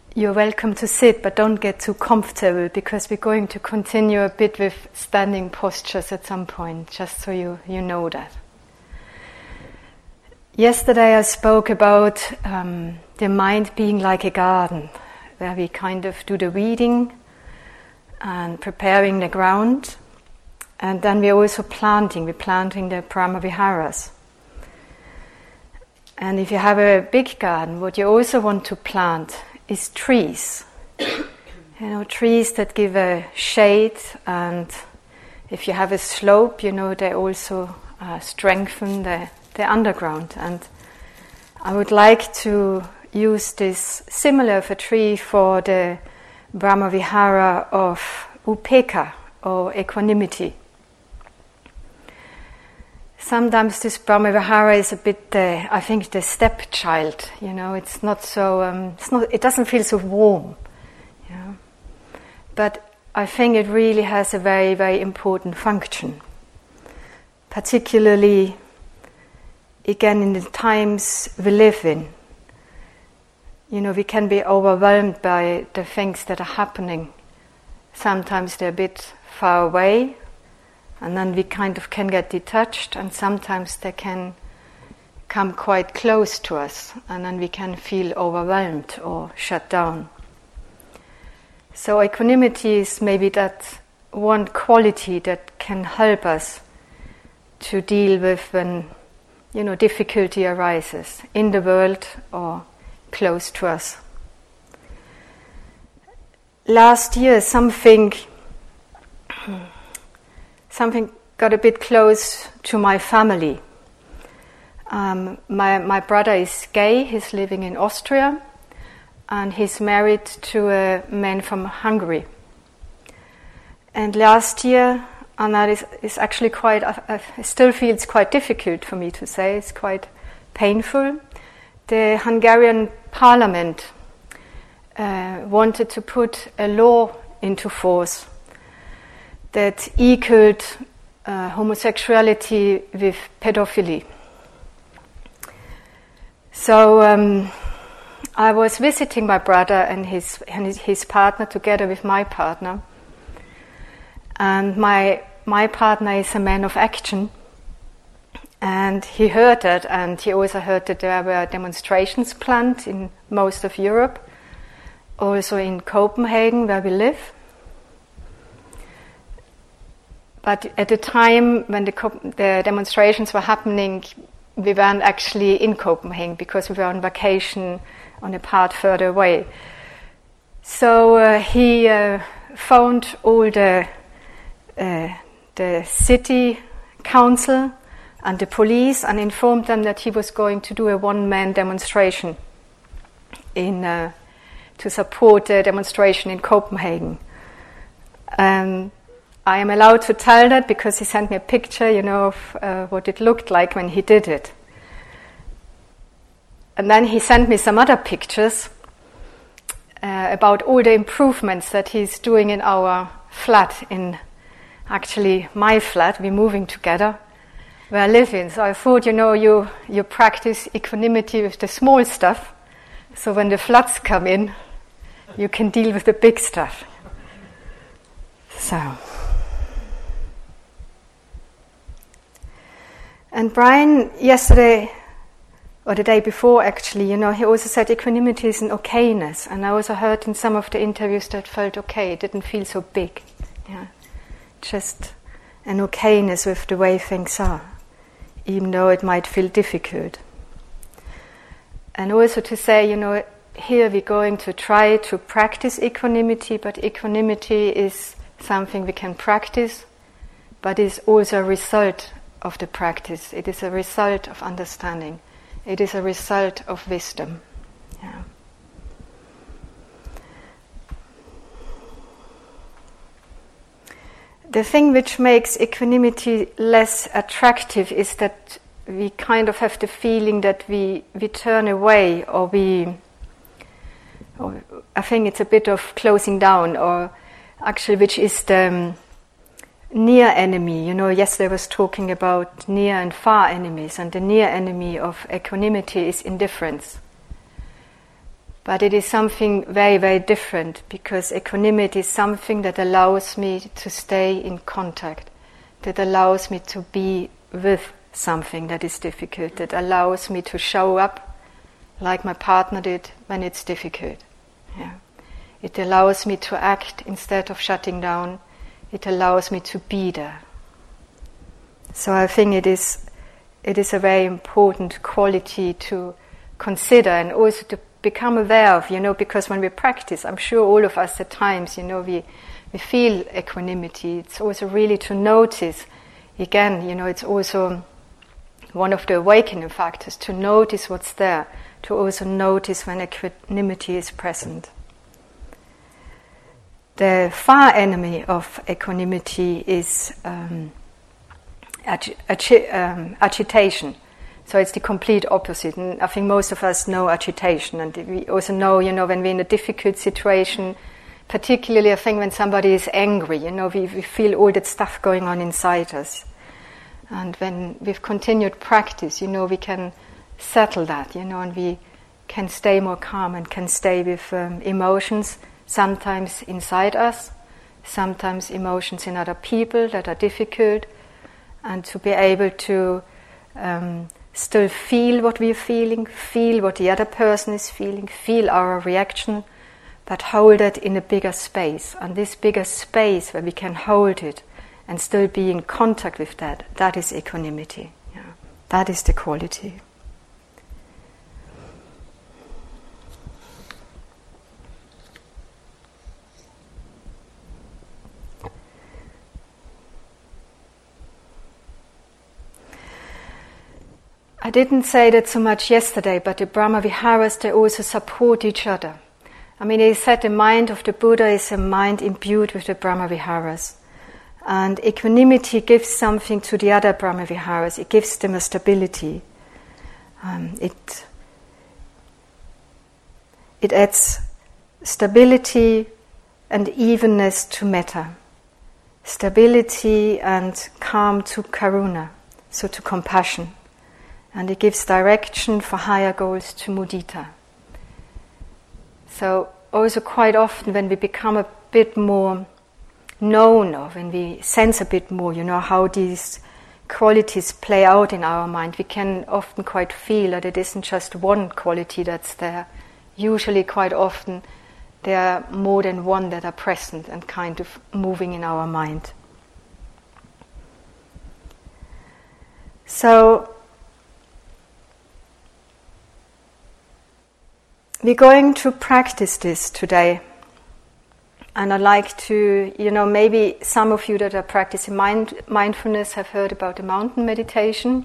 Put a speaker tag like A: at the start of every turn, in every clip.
A: you're welcome to sit, but don't get too comfortable, because we're going to continue a bit with standing postures at some point, just so you know that. Yesterday I spoke about the mind being like a garden, where we kind of do the weeding and preparing the ground, and then we're also planting. We're planting the Brahmaviharas. And if you have a big garden, what you also want to plant is trees. Trees that give a shade, and if you have a slope, they also strengthen the underground. And I would like to use this similar of a tree for the Brahmavihara of Upekkha, or equanimity. Sometimes this Brahmavihara is a bit, I think, the stepchild. It's not so. It doesn't feel so warm. But I think it really has a very, very important function. Particularly, again, in the times we live in. We can be overwhelmed by the things that are happening. Sometimes they're a bit far away, and then we kind of can get detached, and sometimes they can come quite close to us, and then we can feel overwhelmed or shut down. So equanimity is maybe that one quality that can help us to deal with when, difficulty arises in the world or close to us. Last year, something got a bit close to my family. My brother is gay. He's living in Austria, and he's married to a man from Hungary. And last year, and that is actually quite, I still feel it's quite difficult for me to say, it's quite painful. The Hungarian parliament wanted to put a law into force that equaled homosexuality with pedophilia. So I was visiting my brother and his partner together with my partner. And my partner is a man of action. And he heard that, and he also heard that there were demonstrations planned in most of Europe, also in Copenhagen, where we live. But at the time when the demonstrations were happening, we weren't actually in Copenhagen, because we were on vacation on a part further away. So he phoned all the city council and the police and informed them that he was going to do a one-man demonstration to support the demonstration in Copenhagen. I am allowed to tell that because he sent me a picture, of what it looked like when he did it. And then he sent me some other pictures about all the improvements that he's doing in our flat, in actually my flat. We're moving together, where I live in. So I thought, you practice equanimity with the small stuff, so when the floods come in, you can deal with the big stuff. So. And Brian, yesterday, or the day before actually, he also said equanimity is an okayness. And I also heard in some of the interviews that felt okay, it didn't feel so big. Yeah, just an okayness with the way things are, even though it might feel difficult. And also to say, here we're going to try to practice equanimity, but equanimity is something we can practice, but is also a result of the practice. It is a result of understanding. It is a result of wisdom. Yeah. The thing which makes equanimity less attractive is that we kind of have the feeling that we turn away, or I think it's a bit of closing down, or actually which is the near enemy. Yesterday I was talking about near and far enemies, and the near enemy of equanimity is indifference. But it is something very, very different, because equanimity is something that allows me to stay in contact, that allows me to be with something that is difficult, that allows me to show up like my partner did when it's difficult. Yeah. It allows me to act instead of shutting down. It allows me to be there. So I think it is a very important quality to consider and also to become aware of, because when we practice, I'm sure all of us at times, we feel equanimity. It's also really to notice, again, it's also one of the awakening factors, to notice what's there, to also notice when equanimity is present. The far enemy of equanimity is agitation. So it's the complete opposite. And I think most of us know agitation. And we also know, when we're in a difficult situation, particularly I think when somebody is angry, we feel all that stuff going on inside us. And when we've continued practice, we can settle that, and we can stay more calm and can stay with emotions, sometimes inside us, sometimes emotions in other people that are difficult, and to be able to still feel what we're feeling, feel what the other person is feeling, feel our reaction, but hold it in a bigger space. And this bigger space where we can hold it and still be in contact with that is equanimity. Yeah. That is the quality. I didn't say that so much yesterday, but the Brahma Viharas, they also support each other. I mean, it is said the mind of the Buddha is a mind imbued with the Brahma Viharas. And equanimity gives something to the other Brahma Viharas. It gives them a stability. It adds stability and evenness to metta. Stability and calm to karuna, so to compassion. And it gives direction for higher goals to mudita. So also quite often when we become a bit more known of, when we sense a bit more, how these qualities play out in our mind, we can often quite feel that it isn't just one quality that's there. Usually quite often there are more than one that are present and kind of moving in our mind. So we're going to practice this today. And I'd like to, maybe some of you that are practicing mindfulness have heard about the mountain meditation.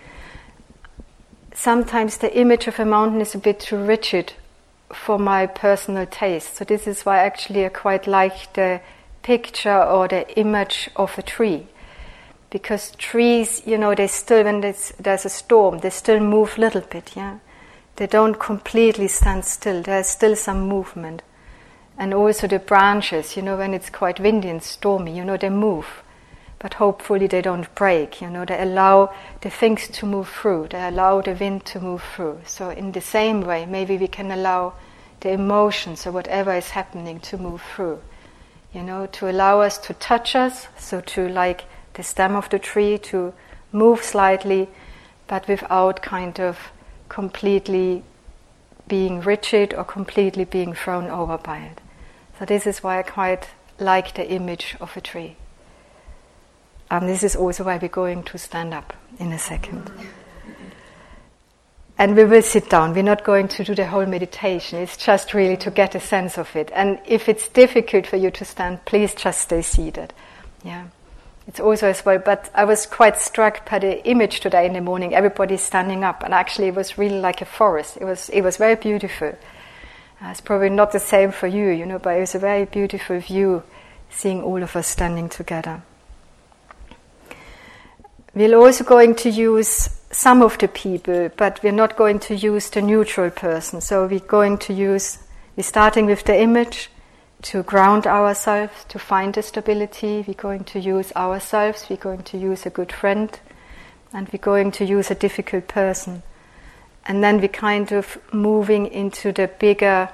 A: Sometimes the image of a mountain is a bit too rigid for my personal taste. So this is why actually I quite like the picture or the image of a tree. Because trees, they still, when there's a storm, they still move a little bit, yeah. They don't completely stand still. There's still some movement. And also the branches, when it's quite windy and stormy, they move. But hopefully they don't break, they allow the things to move through. They allow the wind to move through. So in the same way, maybe we can allow the emotions or whatever is happening to move through. To allow us to touch us, so to like the stem of the tree, to move slightly, but without kind of completely being rigid or completely being thrown over by it. So this is why I quite like the image of a tree. And this is also why we're going to stand up in a second. And we will sit down. We're not going to do the whole meditation. It's just really to get a sense of it. And if it's difficult for you to stand, please just stay seated. Yeah. It's also as well, but I was quite struck by the image today in the morning. Everybody's standing up, and actually it was really like a forest. It was very beautiful. It's probably not the same for you, but it was a very beautiful view, seeing all of us standing together. We're also going to use some of the people, but we're not going to use the neutral person. So we're starting with the image, to ground ourselves, to find the stability. We're going to use ourselves, we're going to use a good friend, and we're going to use a difficult person. And then we kind of moving into the bigger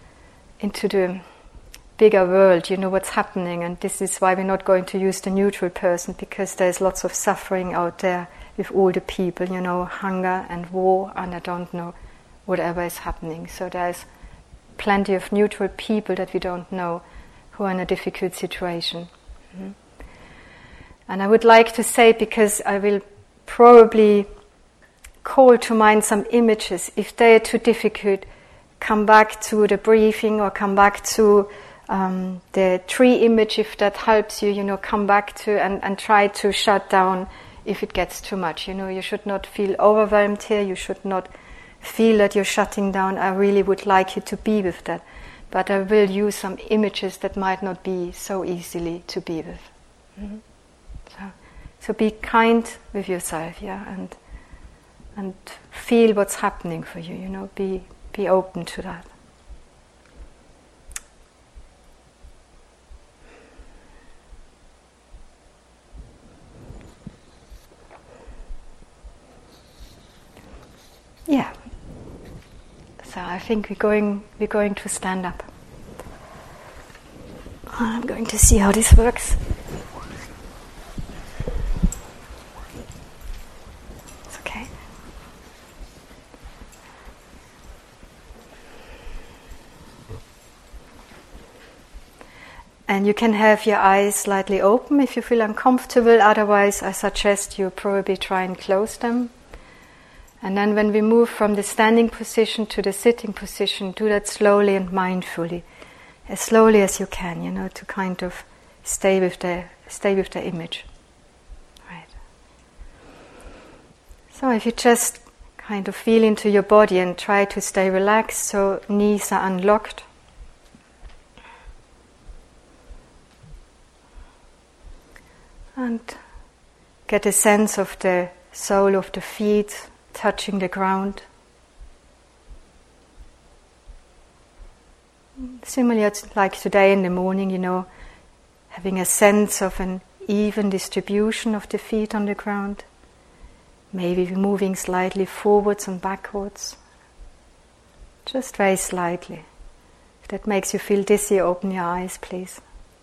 A: world, what's happening. And this is why we're not going to use the neutral person, because there's lots of suffering out there with all the people, hunger and war, and I don't know, whatever is happening. So there's plenty of neutral people that we don't know who are in a difficult situation. Mm-hmm. And I would like to say, because I will probably call to mind some images, if they are too difficult, come back to the breathing, or come back to the tree image if that helps you, come back to and try to shut down if it gets too much. You should not feel overwhelmed here, you should not feel that you're shutting down. I really would like you to be with that. But I will use some images that might not be so easily to be with. Mm-hmm. So be kind with yourself, and feel what's happening for you, be open to that. Yeah. So I think we're going to stand up. I'm going to see how this works. It's okay. And you can have your eyes slightly open if you feel uncomfortable. Otherwise, I suggest you probably try and close them. And then when we move from the standing position to the sitting position, do that slowly and mindfully, as slowly as you can, to kind of stay with the image. Right. So if you just kind of feel into your body and try to stay relaxed, so knees are unlocked. And get a sense of the sole of the feet touching the ground. Similarly, like today in the morning, having a sense of an even distribution of the feet on the ground. Maybe moving slightly forwards and backwards. Just very slightly. If that makes you feel dizzy, open your eyes, please.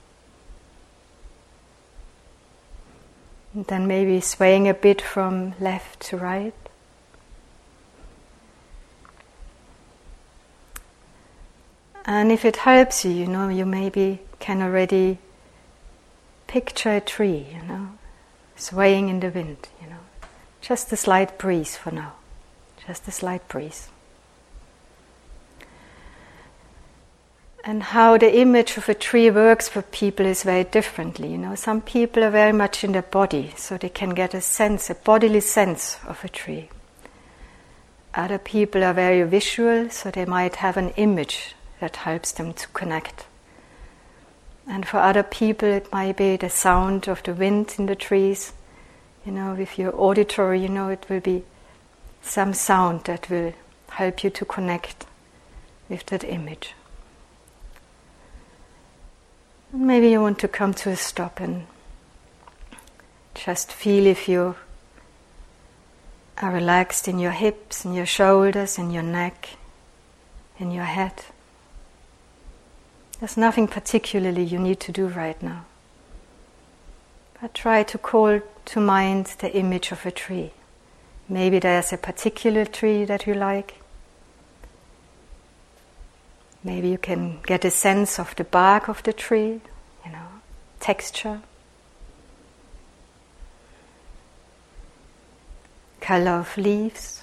A: And then maybe swaying a bit from left to right. And if it helps you, you maybe can already picture a tree, swaying in the wind, Just a slight breeze for now. Just a slight breeze. And how the image of a tree works for people is very differently. Some people are very much in their body, so they can get a bodily sense of a tree. Other people are very visual, so they might have an image that helps them to connect. And for other people it might be the sound of the wind in the trees. With your auditory, it will be some sound that will help you to connect with that image. Maybe you want to come to a stop and just feel if you are relaxed in your hips, in your shoulders, in your neck, in your head. There's nothing particularly you need to do right now. But try to call to mind the image of a tree. Maybe there's a particular tree that you like. Maybe you can get a sense of the bark of the tree, texture, color of leaves,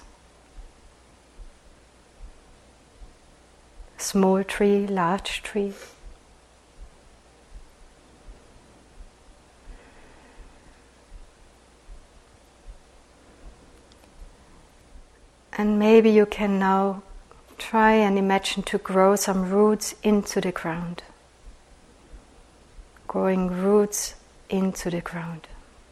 A: small tree, large tree. And maybe you can now try and imagine to grow some roots into the ground. Growing roots into the ground.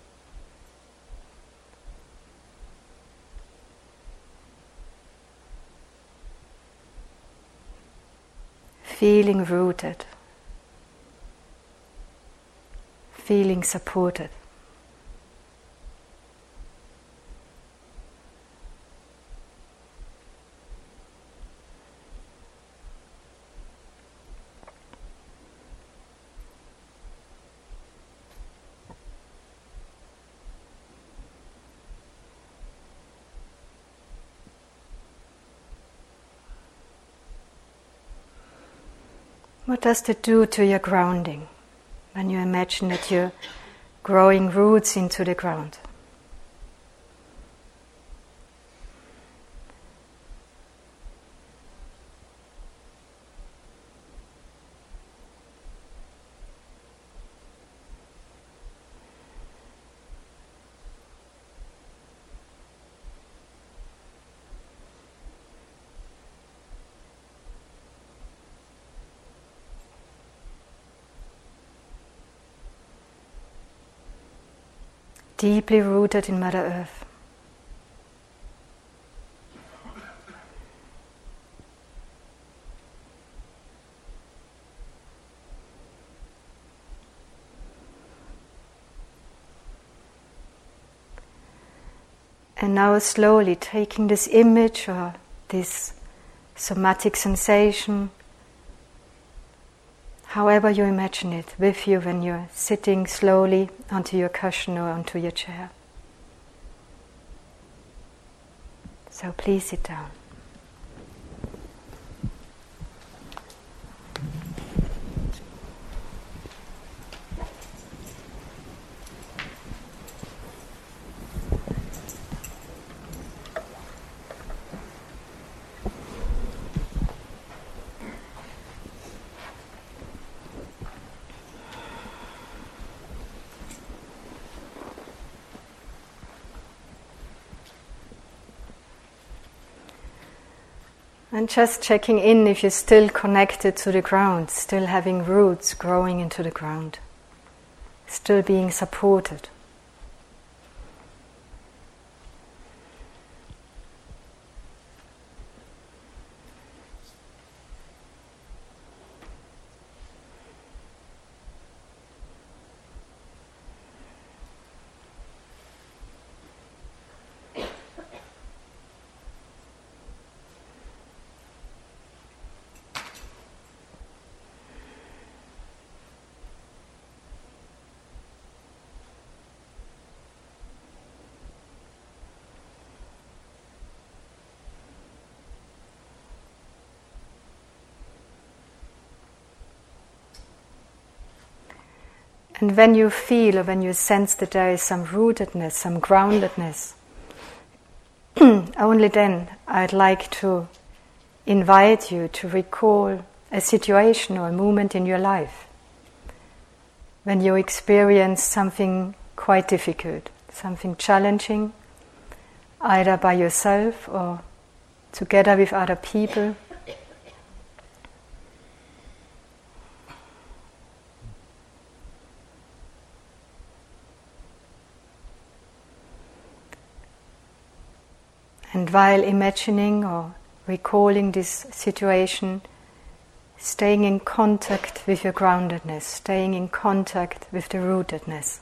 A: Feeling rooted. Feeling supported. What does that do to your grounding when you imagine that you're growing roots into the ground? Deeply rooted in Mother Earth. And now slowly taking this image or this somatic sensation, however you imagine it, with you when you're sitting slowly onto your cushion or onto your chair. So please sit down. And just checking in if you're still connected to the ground, still having roots growing into the ground, still being supported. And when you feel or when you sense that there is some rootedness, some groundedness, only then I'd like to invite you to recall a situation or a moment in your life when you experience something quite difficult, something challenging, either by yourself or together with other people. And while imagining or recalling this situation, staying in contact with your groundedness, staying in contact with the rootedness.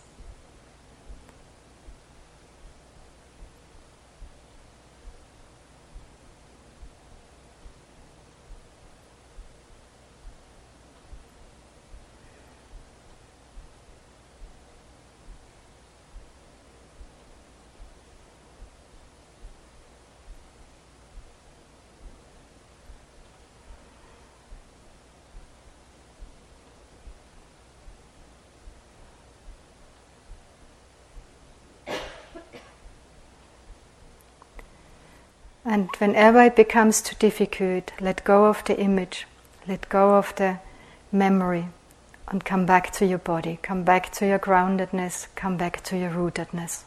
A: And whenever it becomes too difficult, let go of the image, let go of the memory, and come back to your body, come back to your groundedness, come back to your rootedness.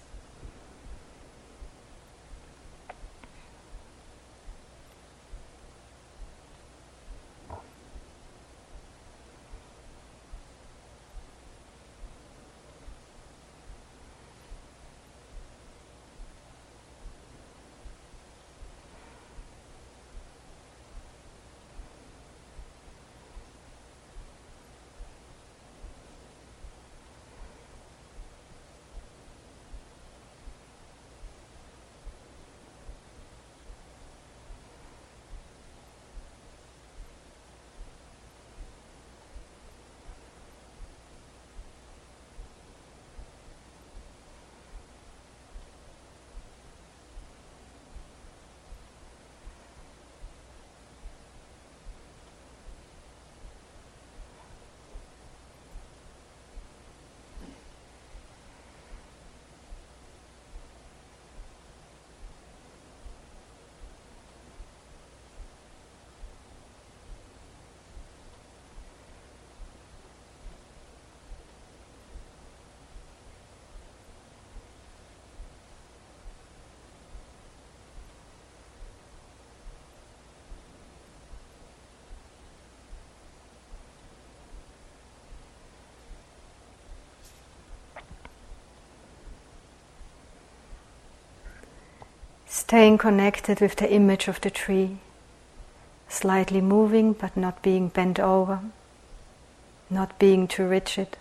A: Staying connected with the image of the tree, slightly moving but not being bent over, not being too rigid.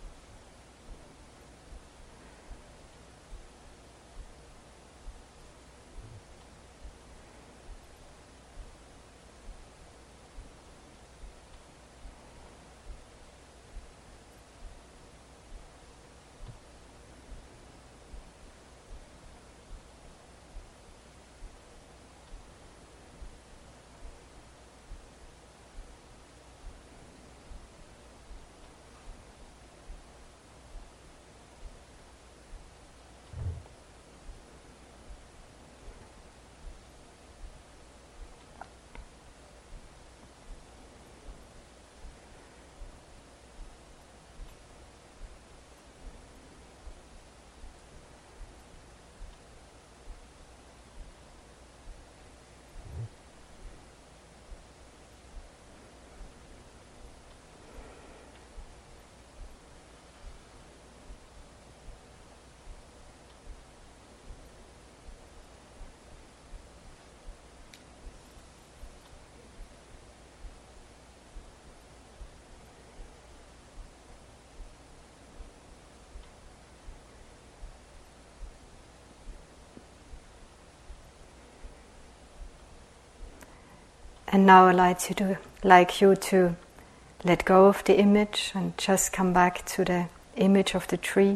A: And now I'd like you to let go of the image and just come back to the image of the tree.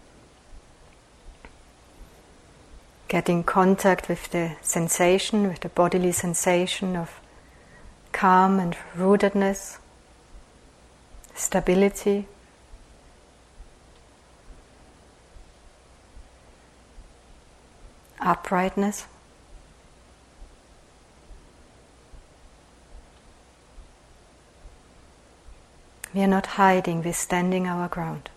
A: Get in contact with the sensation, with the bodily sensation of calm and rootedness, stability. Uprightness. We are not hiding, we're standing our ground.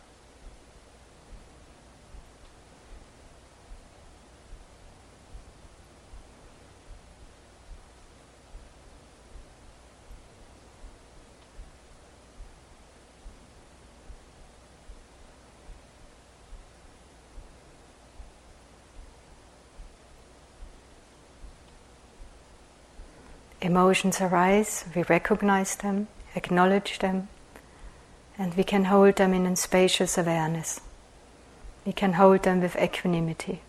A: Emotions arise, we recognize them, acknowledge them, and we can hold them in a spacious awareness. We can hold them with equanimity.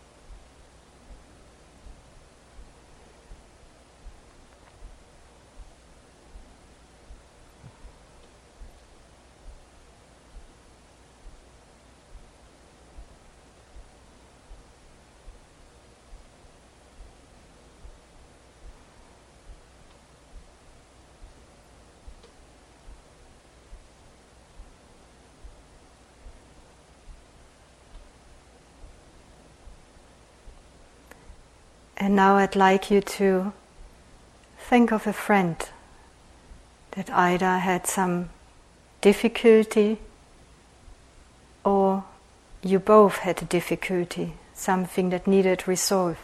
A: And now I'd like you to think of a friend that either had some difficulty or you both had a difficulty, something that needed resolve.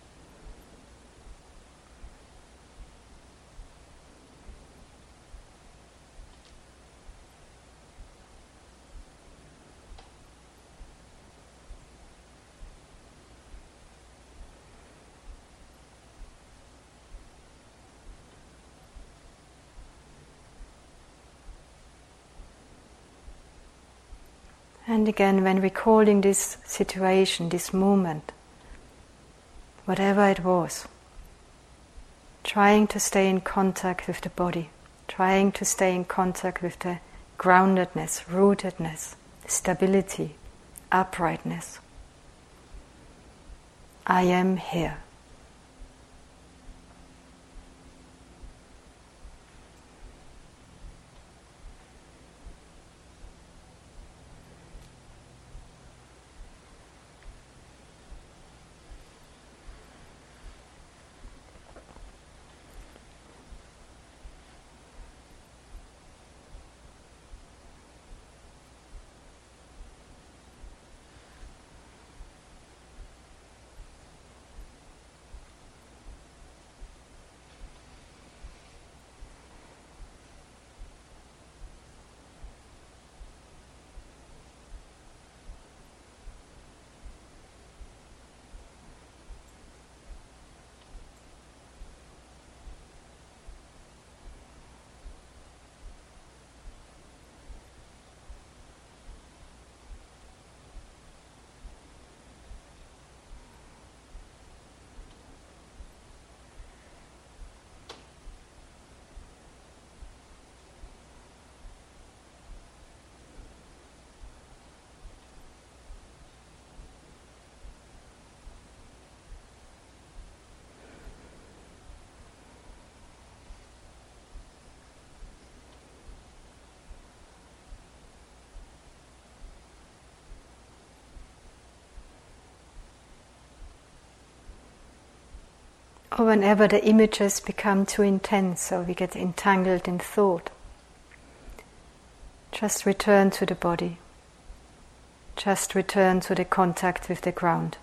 A: And again, when recalling this situation, this moment, whatever it was, trying to stay in contact with the body, trying to stay in contact with the groundedness, rootedness, stability, uprightness. I am here. or whenever the images become too intense, so we get entangled in thought. Just return to the body. Just return to the contact with the ground.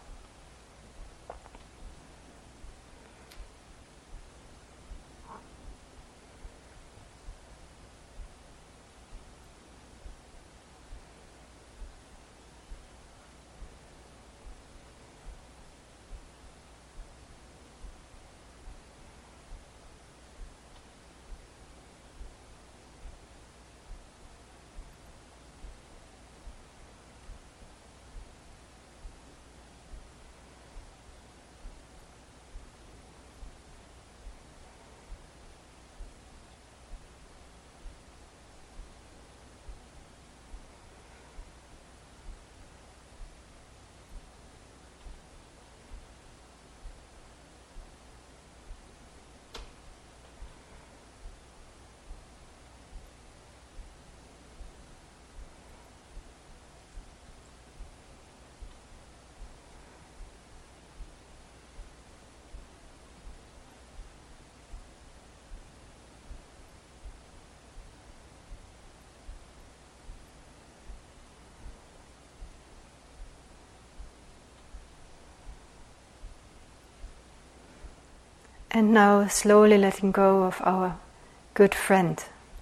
A: And now slowly letting go of our good friend,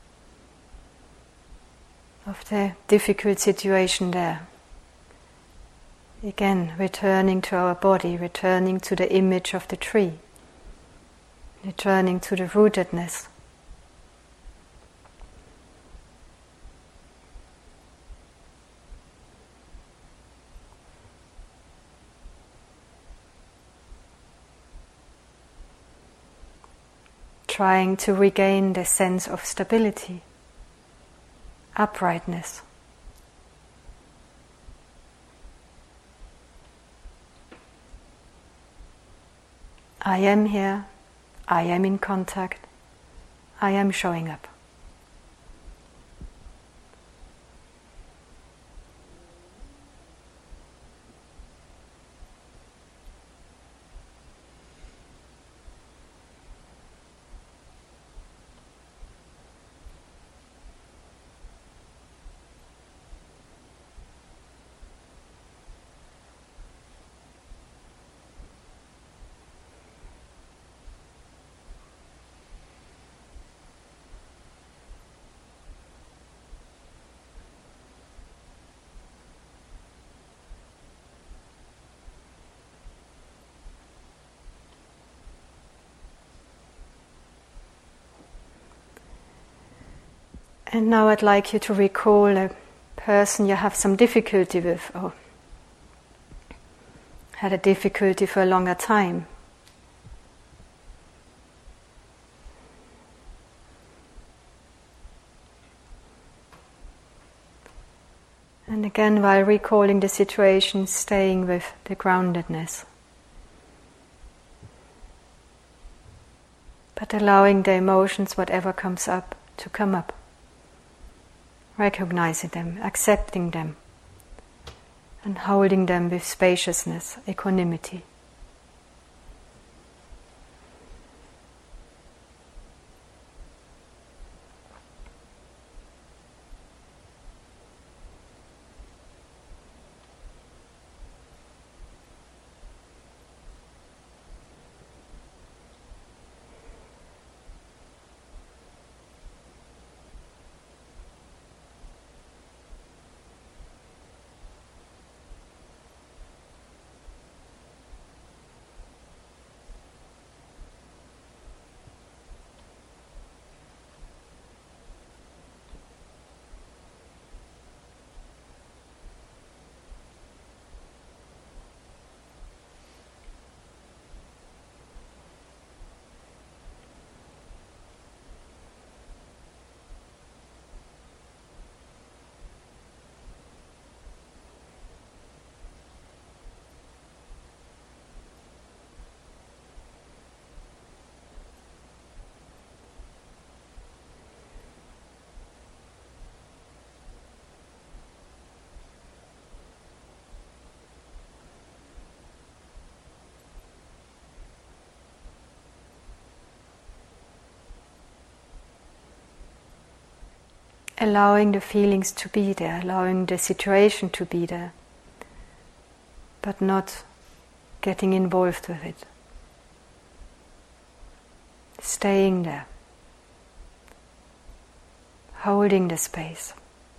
A: of the difficult situation there. Again, returning to our body, returning to the image of the tree, returning to the rootedness. Trying to regain the sense of stability, uprightness. I am here, I am in contact, I am showing up. And now I'd like you to recall a person you have some difficulty with, or had a difficulty for a longer time. And again, while recalling the situation, staying with the groundedness. But allowing the emotions, whatever comes up, to come up. Recognizing them, accepting them, and holding them with spaciousness, equanimity. allowing the feelings to be there, allowing the situation to be there, but not getting involved with it. Staying there, holding the space.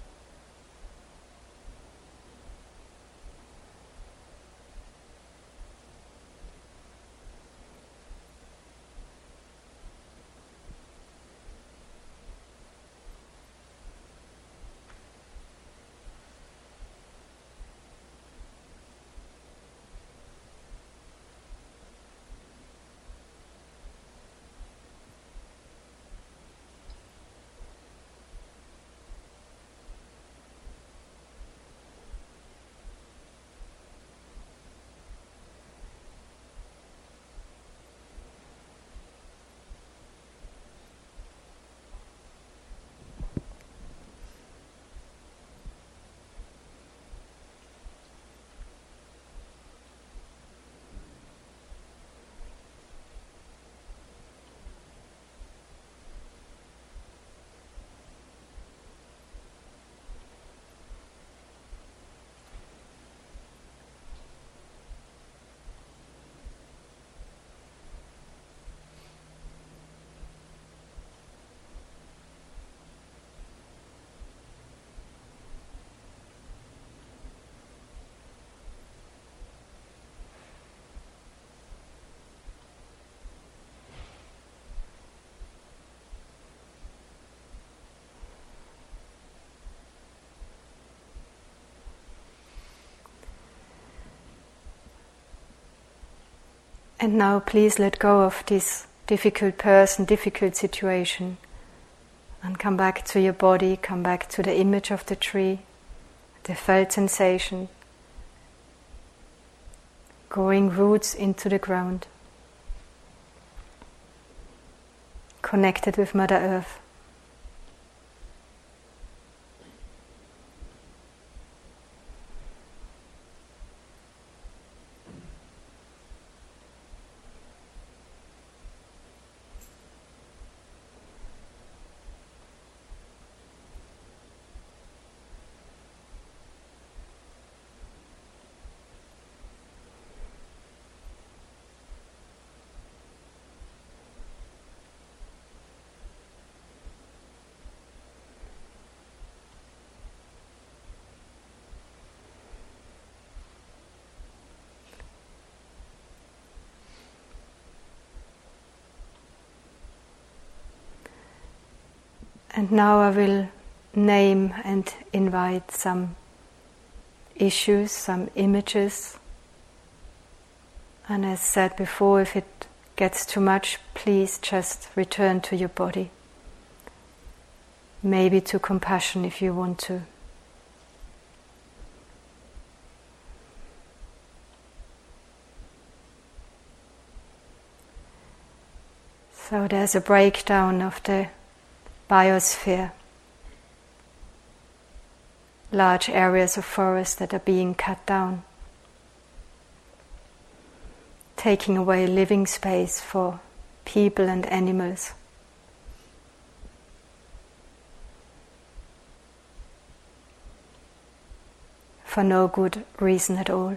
A: And now please let go of this difficult person, difficult situation, and come back to your body, come back to the image of the tree, the felt sensation, growing roots into the ground, connected with Mother Earth. And now I will name and invite some issues, some images. And as said before, if it gets too much, please just return to your body. Maybe to compassion if you want to. So there's a breakdown of the biosphere, large areas of forest that are being cut down, taking away living space for people and animals. For no good reason at all.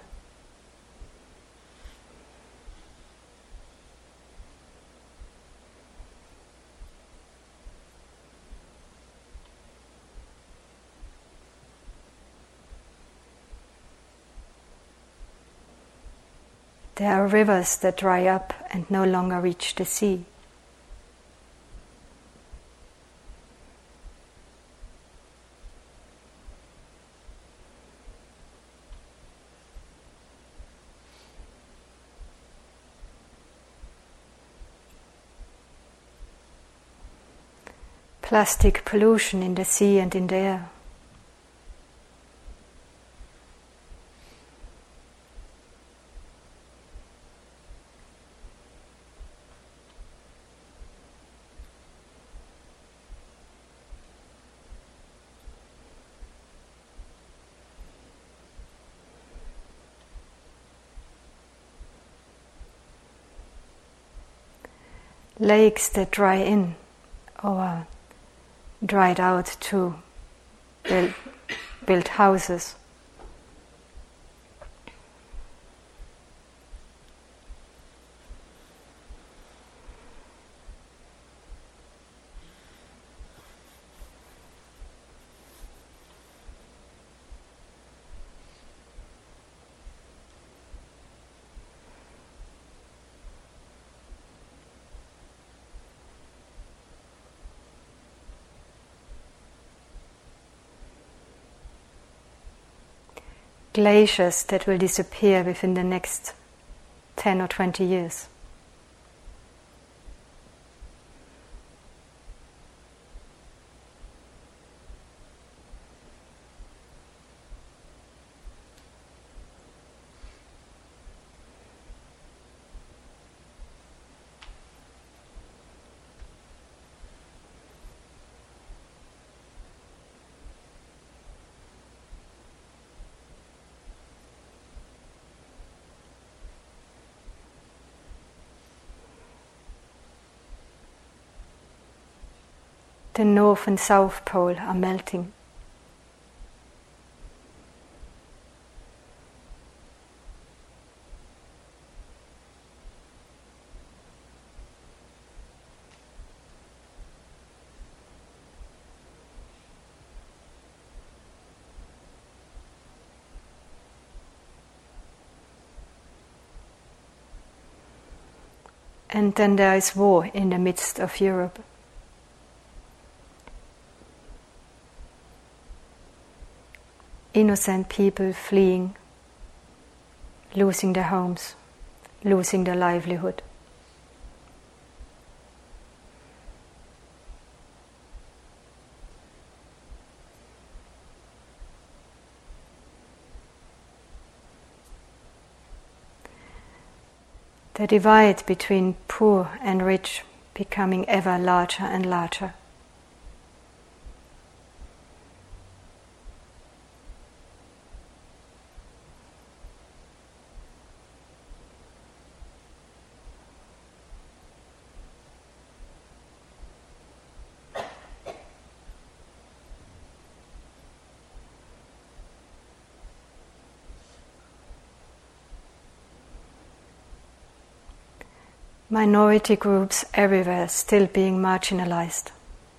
A: There are rivers that dry up and no longer reach the sea. Plastic pollution in the sea and in the air. Lakes that dry in or dried out to built houses. Glaciers that will disappear within the next 10 or 20 years. The North and South Pole are melting. And then there is war in the midst of Europe. Innocent people fleeing, losing their homes, losing their livelihood. The divide between poor and rich becoming ever larger and larger. Minority groups everywhere still being marginalized.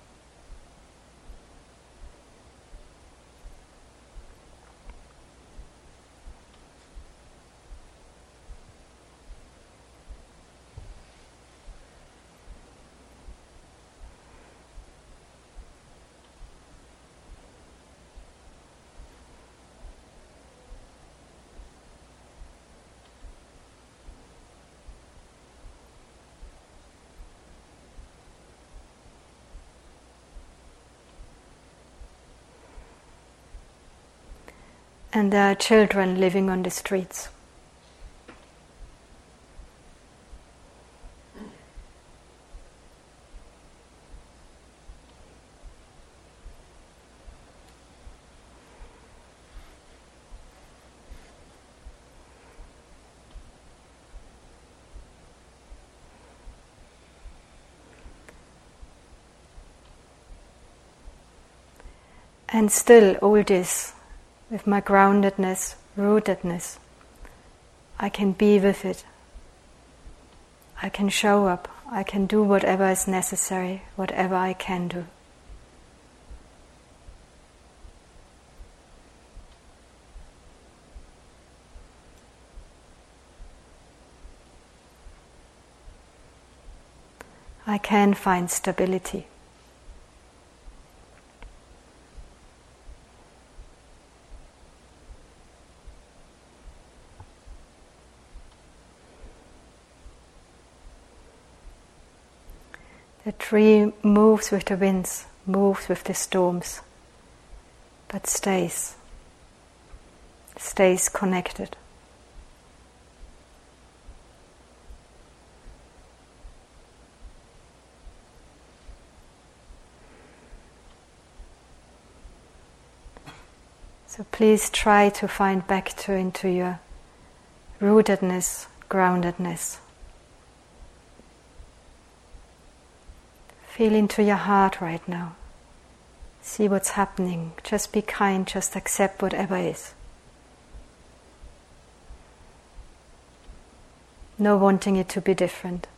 A: And there are children living on the streets. And still all this, with my groundedness, rootedness, I can be with it. I can show up. I can do whatever is necessary, whatever I can do. I can find stability. The tree moves with the winds, moves with the storms, but stays connected. So please try to find back into your rootedness, groundedness. Feel into your heart right now. See what's happening. Just be kind, just accept whatever is. No wanting it to be different.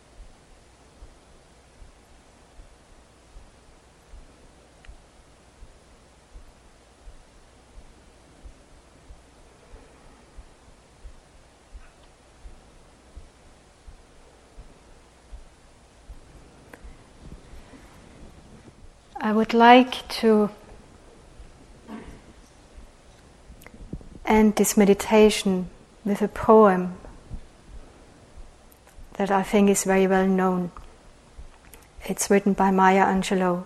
A: I would like to end this meditation with a poem that I think is very well known. It's written by Maya Angelou.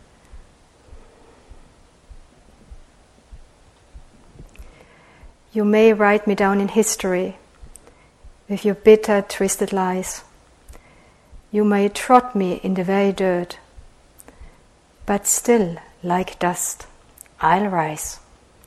A: You may write me down in history with your bitter, twisted lies. You may trot me in the very dirt, but still, like dust, I'll rise.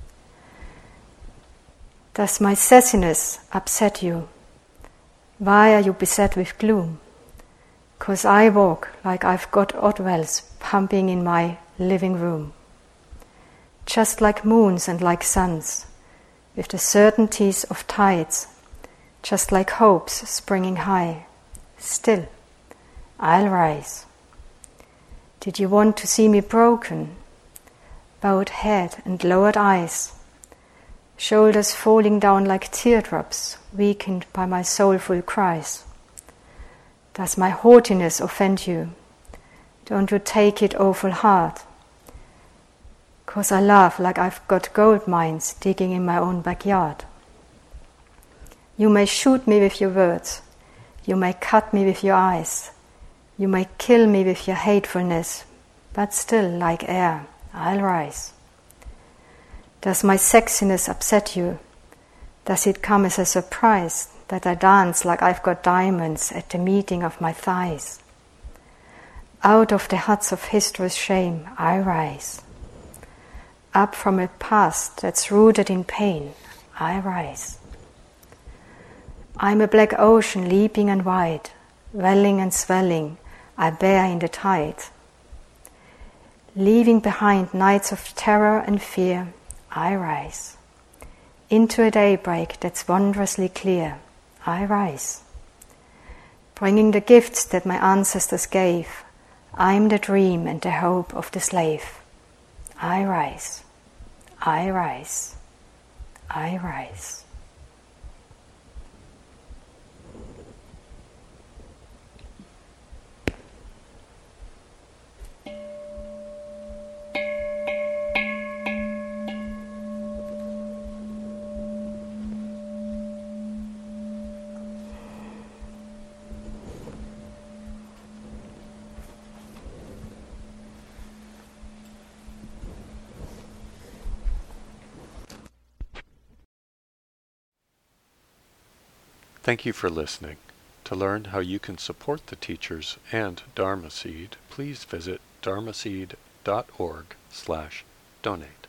A: Does my sassiness upset you? Why are you beset with gloom? 'Cause I walk like I've got odd wells pumping in my living room. Just like moons and like suns, with the certainties of tides, just like hopes springing high, still, I'll rise. Did you want to see me broken? Bowed head and lowered eyes, shoulders falling down like teardrops, weakened by my soulful cries. Does my haughtiness offend you? Don't you take it awful hard? 'Cause I laugh like I've got gold mines digging in my own backyard. You may shoot me with your words, you may cut me with your eyes, you may kill me with your hatefulness, but still, like air, I'll rise. Does my sexiness upset you? Does it come as a surprise that I dance like I've got diamonds at the meeting of my thighs? Out of the huts of history's shame, I rise. Up from a past that's rooted in pain, I rise. I'm a black ocean leaping and wide, welling and swelling, I bear in the tide. Leaving behind nights of terror and fear, I rise. Into a daybreak that's wondrously clear, I rise. Bringing the gifts that my ancestors gave, I'm the dream and the hope of the slave. I rise, I rise, I rise.
B: Thank you for listening. To learn how you can support the teachers and Dharma Seed, please visit dharmaseed.org/donate.